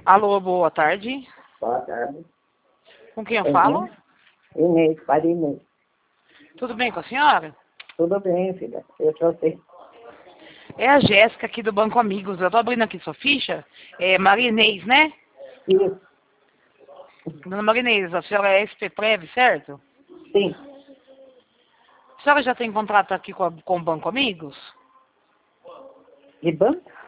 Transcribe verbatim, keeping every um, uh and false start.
Alô, boa tarde. Boa tarde. Com quem eu Uhum. falo? Inês, para Inês. Tudo bem com a senhora? Tudo bem, filha? Eu sou você. É a Jéssica aqui do Banco Amigos. Eu tô abrindo aqui sua ficha. É Maria Inês, né? Isso. Dona Maria Inês, a senhora é S P Prev, certo? Sim. A senhora já tem contrato aqui com, a- com o Banco Amigos? De banco?